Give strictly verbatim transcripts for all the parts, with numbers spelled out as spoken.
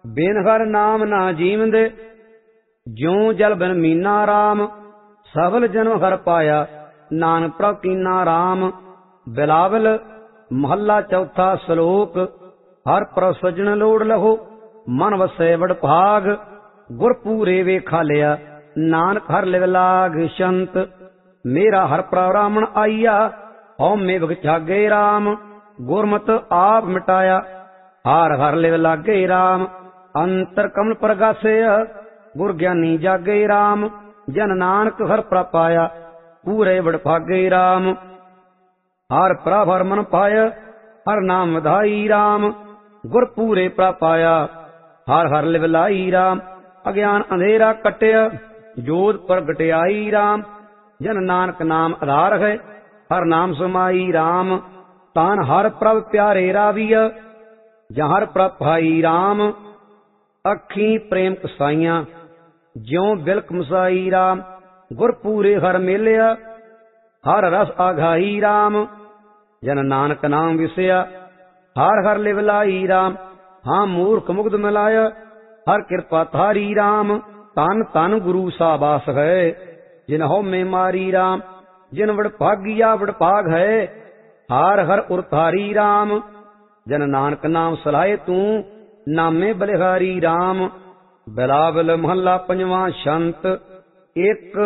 ਬਿਨ ਹਰ ਨਾਮ ਨਾ ਜੀਵੰਦੇ, ਜਿਉ ਜਲ ਬਿਨ ਮੀਨਾ ਰਾਮ। ਸਫਲ ਜਨਮ ਹਰ ਪਾਇਆ, ਨਾਨਕ ਪ੍ਰਭ ਕੀਨਾ ਰਾਮ। ਬਿਲਾਵਲ ਮਹੱਲਾ ਚੌਥਾ ਸ਼ਲੋਕ। ਹਰ ਪ੍ਰਭ ਸਜਣ ਲੋੜ ਲਹੋ, ਮਨ ਵਸੈ ਵਡ ਭਾਗ। ਗੁਰ ਪੂਰੇ ਵੇਖਾ ਲਿਆ, ਨਾਨਕ ਹਰ ਲਿਵ ਲਾਗ ਸ਼ੰਤ। ਮੇਰਾ ਹਰ ਪ੍ਰਭ ਰਾਮਣ ਆਈਆ, ਹਉ ਮੇ ਬਗ ਜਾਗੇ ਰਾਮ। ਗੁਰਮਤਿ ਆਪ ਮਿਟਾਇਆ, ਹਰ ਹਰ ਲਿਵ ਲਾਗੇ ਰਾਮ। ਅੰਤਰ ਕਮਲ ਪ੍ਰਗਾਸਿਆ, ਗੁਰ ਗਿਆਨੀ ਜਾਗੇ ਰਾਮ। ਜਨ ਨਾਨਕ ਹਰ ਪ੍ਰਭ ਪਾਇਆ, ਪੂਰੇ ਵਡ ਭਾਗੇ ਰਾਮ। ਹਰ ਪ੍ਰਭ ਹਰ ਮਨ ਪਾਇਆ, ਹਰ ਨਾਮ ਵਧਾਈ ਰਾਮ। ਗੁਰ ਪੂਰੇ ਪ੍ਰਭ ਪਾਇਆ, ਹਰ ਹਰ ਲਿਵ ਲਾਈ ਰਾਮ। ਅਗਿਆਨ ਅੰਧੇਰਾ ਕਟਿਆ, ਜੋਤ ਪ੍ਰਗਟਿਆਈ ਰਾਮ। ਜਨ ਨਾਨਕ ਨਾਮ ਆਧਾਰ ਹੈ, ਹਰ ਨਾਮ ਸਮਾਈ ਰਾਮ। ਤਾਨ ਹਰ ਪ੍ਰਭ ਪਿਆਰੇ ਰਾਵੀਆ, ਜਾਂ ਹਰ ਪ੍ਰਭ ਭਾਈ ਰਾਮ। ਅੱਖੀ ਪ੍ਰੇਮ ਕਸਾਈਆਂ, ਜਿਉ ਬਿਲਕ ਮਸਾਈ ਰਾਮ। ਗੁਰ ਪੂਰੇ ਹਰ ਮੇਲਿਆ, ਹਰ ਰਸ ਆਘਾਈ ਰਾਮ। ਜਨ ਨਾਨਕ ਨਾਮ ਵਿਸਿਆ, ਹਰ ਹਰ ਲਿਵ ਲਾਈ ਰਾਮ। ਹਾਂ ਮੂਰਖ ਮੁਗਧ ਮਿਲਾਇਆ, ਹਰ ਕਿਰਪਾ ਧਾਰੀ ਰਾਮ। ਤਨ ਤਨ ਗੁਰੂ ਸਾਬਾਸ ਹੈ, ਜਿਨ ਹਉ ਮੇ ਮਾਰੀ ਰਾਮ। ਜਿਨ ਵਡ ਭਾਗੀਆ ਵਡ ਭਾਗ ਹੈ, ਹਰ ਹਰ ਉਰ ਧਾਰੀ ਰਾਮ। ਜਨ ਨਾਨਕ ਨਾਮ ਸਲਾਹੇ ਤੂੰ, ਨਾਮੇ ਬਲਿਹਾਰੀ ਰਾਮ। ਬਿਲਾਵਲ ਮਹੱਲਾ ਪੰਜਵਾਂ ਸ਼ੰਤ। ਇੱਕ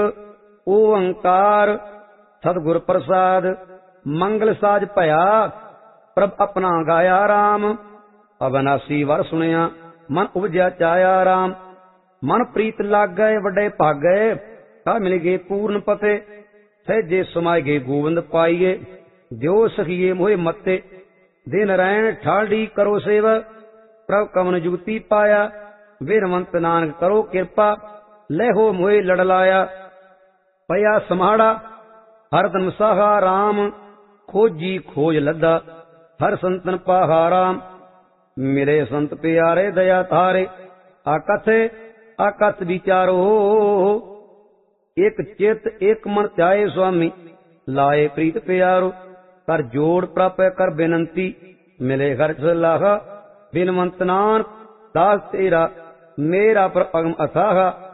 ਓੰਕਾਰ ਸਤਿਗੁਰ ਪ੍ਰਸਾਦ, ਮੰਗਲ ਸਾਜ ਭਇਆ, ਪ੍ਰਭ ਆਪਣਾ ਗਾਇਆ ਰਾਮ। ਅਬਨਾਸੀ ਵਰ ਸੁਣਿਆ, ਮਨ ਉਪਜਿਆ ਚਾਇਆ ਰਾਮ। ਮਨ ਪ੍ਰੀਤ ਲੱਗ ਗਏ ਵੱਡੇ ਭਾਗੇ, ਤਾਂ ਮਿਲ ਗਏ ਪੂਰਨ ਪਤੇ। ਸਹਿਜੇ ਸਮਾਏ ਗਏ ਗੋਬਿੰਦ ਪਾਈਏ, ਦਿਓ ਸਖੀਏ ਮੋਹਿ ਮੱਤੇ। ਦਿਨ ਰੈਣ ਠਾਲਡੀ ਕਰੋ ਸੇਵਾ, ਪ੍ਰਭ ਕਵਨ ਜੁਗਤੀ ਪਾਇਆ। ਵੀਰਵੰਤ ਨਾਨਕ ਕਰੋ ਕਿਰਪਾ, ਲੈਹੋ ਮੋਹਿ ਲੜ ਲਾਇਆ। ਪਿਆ ਸਮਾੜਾ ਹਰਦਮ ਸਾਹਾ ਰਾਮ, ਖੋਜੀ ਖੋਜ ਲੱਦਾ ਹਰ ਸੰਤਨ ਪਾਹਾ ਰਾਮ। ਮਿਲੇ ਸੰਤ ਪਿਆਰੇ ਦਇਆ ਧਾਰੇ, ਆਕਥੇ ਆਕਥ ਵਿਚਾਰੋ। ਇਕ ਚਿਤ ਇਕ ਮਨ ਧਿਆਏ ਸੁਆਮੀ, ਲਾਏ ਪ੍ਰੀਤ ਪਿਆਰੋ। ਕਰ ਜੋੜ ਪ੍ਰਾਪੈ ਕਰ ਬੇਨੰਤੀ, ਮਿਲੇ ਹਰ ਸਲਾਹਾ। ਬਿਨਵੰਤ ਨਾਨਕ ਦਾਸ ਤੇਰਾ, ਮੇਰਾ ਪਰ ਅਗਮ ਅਥਾਹਾ।